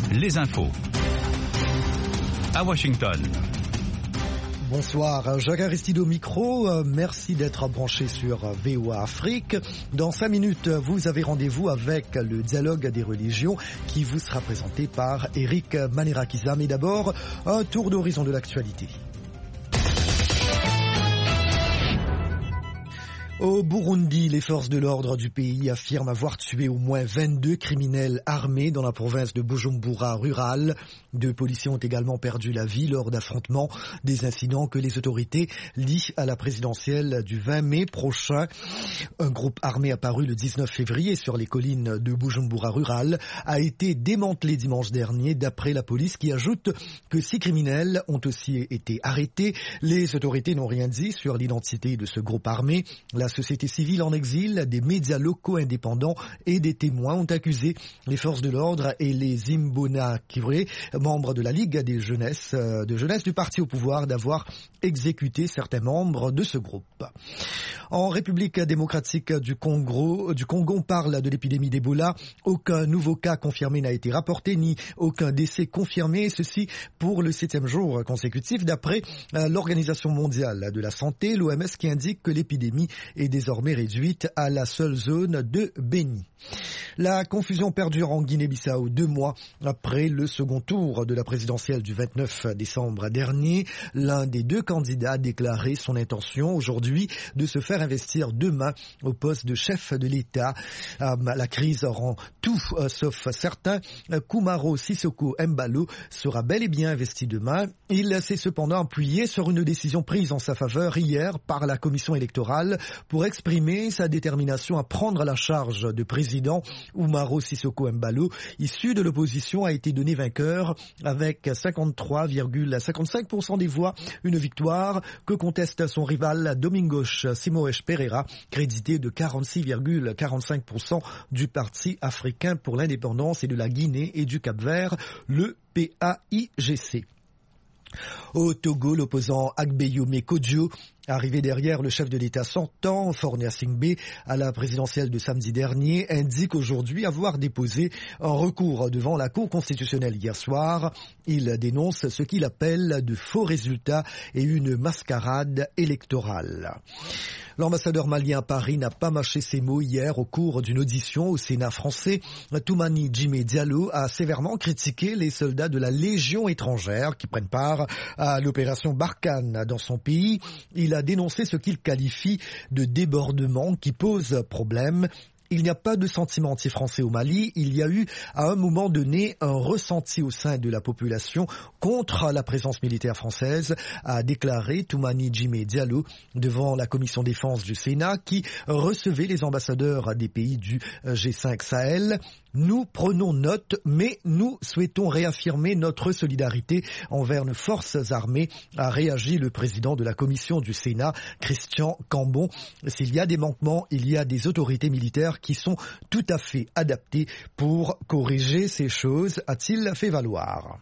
les infos. À Washington. Bonsoir, Jacques Aristide au micro, merci d'être branché sur VOA Afrique. Dans 5 minutes, vous avez rendez-vous avec le dialogue des religions qui vous sera présenté par Eric Manirakiza. Mais d'abord, un tour d'horizon de l'actualité. Au Burundi, les forces de l'ordre du pays affirment avoir tué au moins 22 criminels armés dans la province de Bujumbura rurale. 2 policiers ont également perdu la vie lors d'affrontements, des incidents que les autorités lient à la présidentielle du 20 mai prochain. Un groupe armé apparu le 19 février sur les collines de Bujumbura rurale a été démantelé dimanche dernier d'après la police qui ajoute que 6 criminels ont aussi été arrêtés. Les autorités n'ont rien dit sur l'identité de ce groupe armé. La société civile en exil, des médias locaux indépendants et des témoins ont accusé les forces de l'ordre et les Imbonerakure, membres de la Ligue de jeunesse du parti au pouvoir, d'avoir exécuté certains membres de ce groupe. En République démocratique du Congo, on parle de l'épidémie d'Ebola. Aucun nouveau cas confirmé n'a été rapporté, ni aucun décès confirmé, ceci pour le 7e jour consécutif, d'après l'Organisation mondiale de la santé, l'OMS, qui indique que l'épidémie est désormais réduite à la seule zone de Beni. La confusion perdure en Guinée-Bissau 2 mois après le second tour de la présidentielle du 29 décembre dernier. L'un des 2 candidats a déclaré son intention aujourd'hui de se faire investir demain au poste de chef de l'État. La crise rend tout sauf certain. Kumaro Sissoko Embalo sera bel et bien investi demain. Il s'est cependant appuyé sur une décision prise en sa faveur hier par la commission électorale pour exprimer sa détermination à prendre la charge de président. Umaro Sissoko Embalo, issu de l'opposition, a été donné vainqueur avec 53,55% des voix, une victoire que conteste son rival Domingos Simoes Pereira, crédité de 46,45% du Parti africain pour l'indépendance et de la Guinée et du Cap-Vert, le PAIGC. Au Togo, l'opposant Agbeyome Kodjo, arrivé derrière le chef de l'État sortant, Faure Singbe, à la présidentielle de samedi dernier, indique aujourd'hui avoir déposé un recours devant la Cour constitutionnelle hier soir. Il dénonce ce qu'il appelle de faux résultats et une mascarade électorale. L'ambassadeur malien à Paris n'a pas mâché ses mots hier au cours d'une audition au Sénat français. Toumani Jimé Diallo a sévèrement critiqué les soldats de la Légion étrangère qui prennent part à l'opération Barkhane dans son pays. Il a dénoncé ce qu'il qualifie de débordement qui pose problème. Il n'y a pas de sentiment anti-français au Mali. Il y a eu, à un moment donné, un ressenti au sein de la population contre la présence militaire française, a déclaré Toumani Jimé Diallo devant la commission défense du Sénat qui recevait les ambassadeurs des pays du G5 Sahel. Nous prenons note, mais nous souhaitons réaffirmer notre solidarité envers nos forces armées, a réagi le président de la commission du Sénat, Christian Cambon. S'il y a des manquements, il y a des autorités militaires qui sont tout à fait adaptées pour corriger ces choses, a-t-il fait valoir.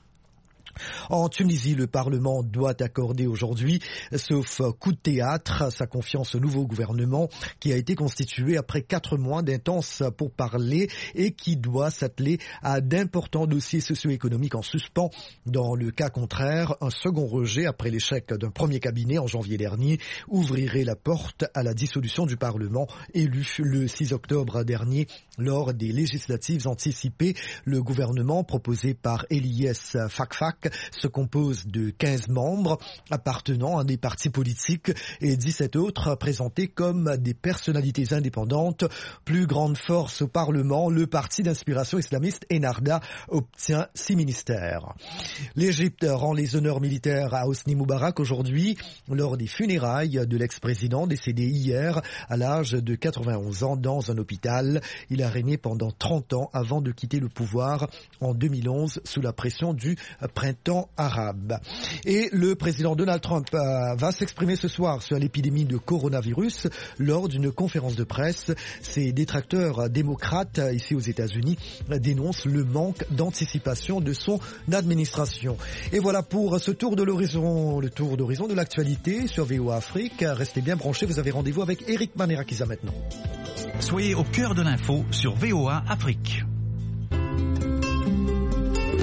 En Tunisie, le Parlement doit accorder aujourd'hui, sauf coup de théâtre, sa confiance au nouveau gouvernement qui a été constitué après 4 mois d'intenses pourparlers et qui doit s'atteler à d'importants dossiers socio-économiques en suspens. Dans le cas contraire, un second rejet après l'échec d'un premier cabinet en janvier dernier ouvrirait la porte à la dissolution du Parlement élu le 6 octobre dernier lors des législatives anticipées. Le gouvernement proposé par Eliès Fakfak se compose de 15 membres appartenant à des partis politiques et 17 autres présentés comme des personnalités indépendantes. Plus grande force au Parlement, le parti d'inspiration islamiste Ennahda obtient 6 ministères. L'Égypte rend les honneurs militaires à Hosni Moubarak aujourd'hui lors des funérailles de l'ex-président décédé hier à l'âge de 91 ans dans un hôpital. Il a régné pendant 30 ans avant de quitter le pouvoir en 2011 sous la pression du printemps arabe. Et le président Donald Trump va s'exprimer ce soir sur l'épidémie de coronavirus lors d'une conférence de presse. Ses détracteurs démocrates ici aux États-Unis dénoncent le manque d'anticipation de son administration. Et voilà pour ce tour de l'horizon, le tour d'horizon de l'actualité sur VOA Afrique. Restez bien branchés, vous avez rendez-vous avec Eric Manirakiza maintenant. Soyez au cœur de l'info sur VOA Afrique.